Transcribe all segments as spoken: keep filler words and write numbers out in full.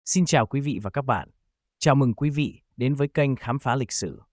Xin chào quý vị và các bạn. Chào mừng quý vị đến với kênh Khám phá lịch sử.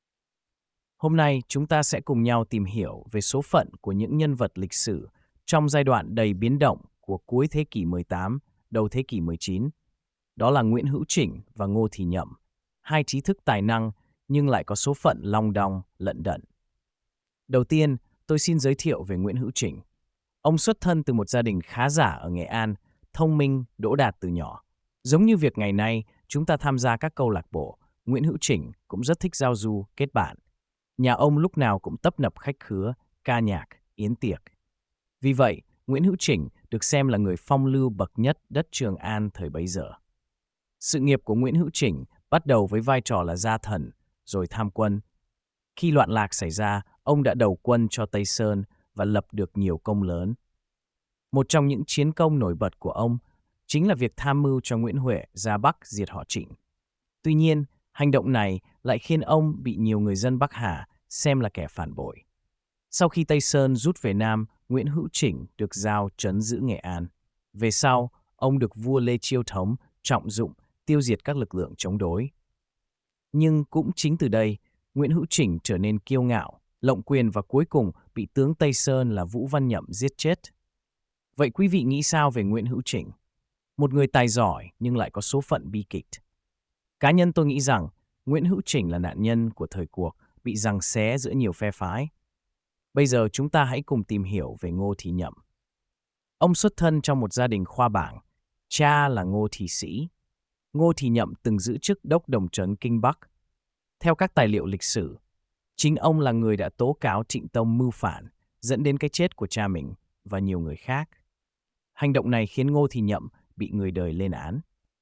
Hôm nay chúng ta sẽ cùng nhau tìm hiểu về số phận của những nhân vật lịch sử trong giai đoạn đầy biến động của cuối thế kỷ mười tám, đầu thế kỷ mười chín. Đó là Nguyễn Hữu Chỉnh và Ngô Thì Nhậm, hai trí thức tài năng nhưng lại có số phận long đong, lận đận. Đầu tiên, tôi xin giới thiệu về Nguyễn Hữu Chỉnh. Ông xuất thân từ một gia đình khá giả ở Nghệ An, thông minh, đỗ đạt từ nhỏ. Giống như việc ngày nay, chúng ta tham gia các câu lạc bộ, Nguyễn Hữu Chỉnh cũng rất thích giao du, kết bạn. Nhà ông lúc nào cũng tấp nập khách khứa, ca nhạc, yến tiệc. Vì vậy, Nguyễn Hữu Chỉnh được xem là người phong lưu bậc nhất đất Trường An thời bấy giờ. Sự nghiệp của Nguyễn Hữu Chỉnh bắt đầu với vai trò là gia thần, rồi tham quân. Khi loạn lạc xảy ra, ông đã đầu quân cho Tây Sơn và lập được nhiều công lớn. Một trong những chiến công nổi bật của ông chính là việc tham mưu cho Nguyễn Huệ ra Bắc diệt họ Trịnh. Tuy nhiên, hành động này lại khiến ông bị nhiều người dân Bắc Hà xem là kẻ phản bội. Sau khi Tây Sơn rút về Nam, Nguyễn Hữu Chỉnh được giao trấn giữ Nghệ An. Về sau, ông được vua Lê Chiêu Thống trọng dụng tiêu diệt các lực lượng chống đối. Nhưng cũng chính từ đây, Nguyễn Hữu Chỉnh trở nên kiêu ngạo, lộng quyền và cuối cùng bị tướng Tây Sơn là Vũ Văn Nhậm giết chết. Vậy quý vị nghĩ sao về Nguyễn Hữu Chỉnh? Một người tài giỏi nhưng lại có số phận bi kịch. Cá nhân tôi nghĩ rằng Nguyễn Hữu Chỉnh là nạn nhân của thời cuộc bị giằng xé giữa nhiều phe phái. Bây giờ chúng ta hãy cùng tìm hiểu về Ngô Thì Nhậm. Ông xuất thân trong một gia đình khoa bảng, cha là Ngô Thì Sĩ. Ngô Thì Nhậm từng giữ chức đốc đồng trấn Kinh Bắc. Theo các tài liệu lịch sử, chính ông là người đã tố cáo Trịnh Tông mưu phản, dẫn đến cái chết của cha mình và nhiều người khác. Hành động này khiến Ngô Thì Nhậm bị người đời lên án.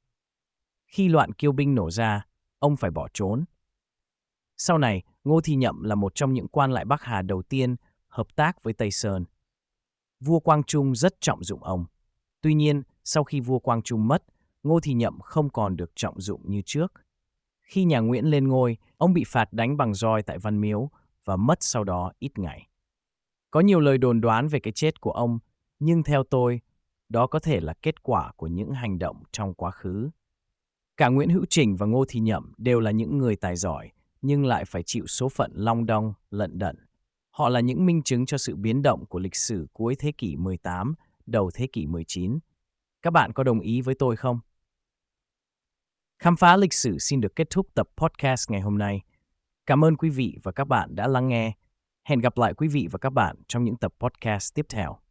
Khi loạn Kiêu Binh nổ ra, ông phải bỏ trốn. Sau này, Ngô Thì Nhậm là một trong những quan lại Bắc Hà đầu tiên hợp tác với Tây Sơn. Vua Quang Trung rất trọng dụng ông. Tuy nhiên, sau khi vua Quang Trung mất, Ngô Thì Nhậm không còn được trọng dụng như trước. Khi nhà Nguyễn lên ngôi, ông bị phạt đánh bằng roi tại Văn Miếu và mất sau đó ít ngày. Có nhiều lời đồn đoán về cái chết của ông, nhưng theo tôi, đó có thể là kết quả của những hành động trong quá khứ. Cả Nguyễn Hữu Chỉnh và Ngô Thì Nhậm đều là những người tài giỏi, nhưng lại phải chịu số phận long đong, lận đận. Họ là những minh chứng cho sự biến động của lịch sử cuối thế kỷ mười tám, đầu thế kỷ mười chín. Các bạn có đồng ý với tôi không? Khám phá lịch sử xin được kết thúc tập podcast ngày hôm nay. Cảm ơn quý vị và các bạn đã lắng nghe. Hẹn gặp lại quý vị và các bạn trong những tập podcast tiếp theo.